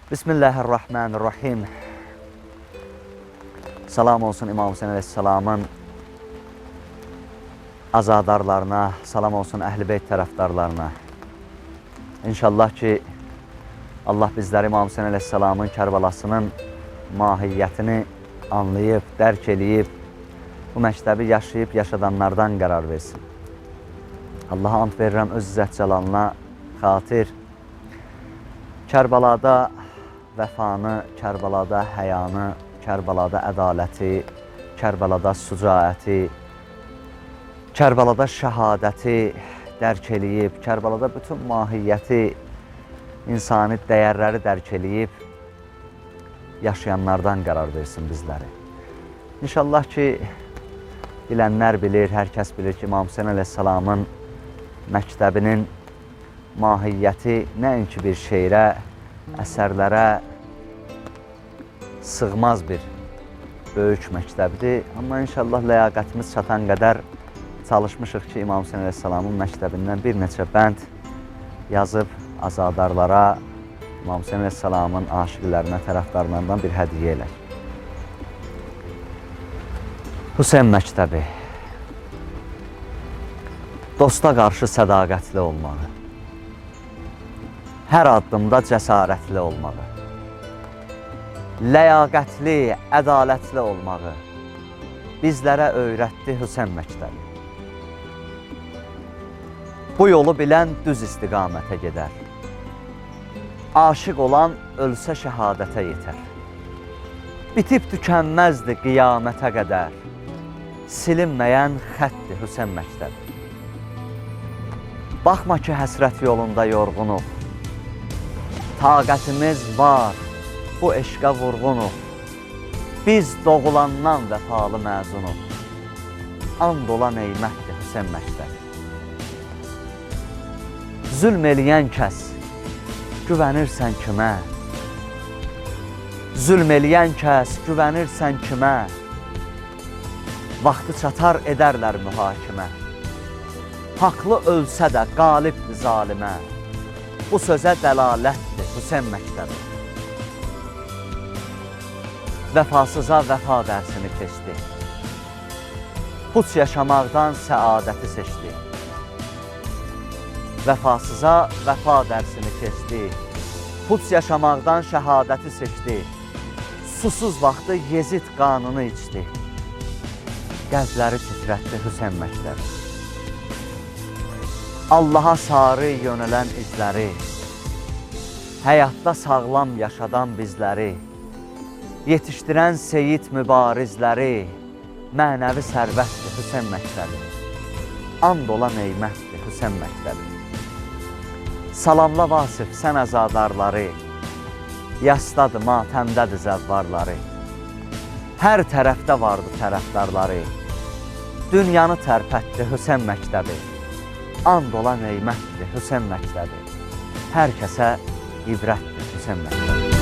Bismillahirrahmanirrahim. Salam olsun İmam Hüseyin Aleyhisselamın azadarlarına, salam olsun Əhl-i Beyt tərəfdarlarına. İnşallah ki, Allah bizləri İmam Hüseyin Aleyhisselamın Kərbalasının mahiyyətini anlayıb, dərk eləyib, bu məktəbi yaşayıb, yaşadanlardan qərar versin. Allaha ant verirəm öz İzzət Cəlalına xatir. Kərbalada vəfanı, Kərbalada həyanı, Kərbalada ədaləti, Kərbalada sücaəti, Kərbalada şəhadəti dərk eləyib, Kərbalada bütün mahiyyəti, insani dəyərləri dərk eləyib, yaşayanlardan qərar versin bizləri. İnşallah ki, bilənlər bilir, hər kəs bilir ki, İmam Hüseyin Aleyhisselamın məktəbinin mahiyyəti nəinki bir şeirə, əsərlərə sığmaz bir böyük məktəbdir. Amma inşallah ləyaqətimiz çatan qədər çalışmışıq ki, İmam Hüseyin Aleyhisselamın məktəbindən bir neçə bənd yazıb azadarlara, İmam Hüseyin Aleyhisselamın aşiqlərinə, tərəfdarlarından bir hədiyyə elək. Hüseyin məktəbi. Dosta qarşı sədaqətli olmağı, hər addımda cəsarətli olmağı, ləyaqətli, ədalətli olmağı bizlərə öyrətdi Hüseyin məktəbi. Bu yolu bilən düz istiqamətə gedər. Aşiq olan ölsə şəhadətə yetər. Bitib tükənməzdi qiyamətə qədər. Silinməyən xətdir Hüseyin məktəbi. Baxma ki, həsrət yolunda yorğunuq. Taqətimiz var, bu eşqə vurğunuq. Biz doğulandan vəfalı məzunuq. And olan eymətdir Hüseyin məktəbi. Zülm eləyən kəs, güvənirsən kimə? Zülm eləyən kəs, güvənirsən kimə? Vaxtı çatar edərlər mühakimə. Haqlı ölsə də qalibdir zalimə. Bu sözə dəlalətdir Hüseyin məktəbi. Vəfasıza vəfa dərsini keçdi. Puç yaşamaqdan səadəti seçdi. Vəfasıza vəfa dərsini keçdi. Puç yaşamaqdan şəhadəti seçdi. Susuz vaxtı Yezid qanını içdi. Qəzləri titrətdi Hüseyin məktəbi. Allaha sarı yönələn izləri, həyatda sağlam yaşadan bizləri, yetişdirən seyid mübarizləri, mənəvi sərvətdir Hüseyin məktəbi. And olan eymətdir Hüseyin məktəbi. Salamla Vasif sən əzadarları, yasdadır, matəmdədir zəvvarları. Hər tərəfdə vardı tərəfdarları, dünyanı tərpətdi Hüseyin məktəbi. And olan eymətdir Hüseyin məktəbi. Hər kəsə ibrətdir Hüseyin məktəbi.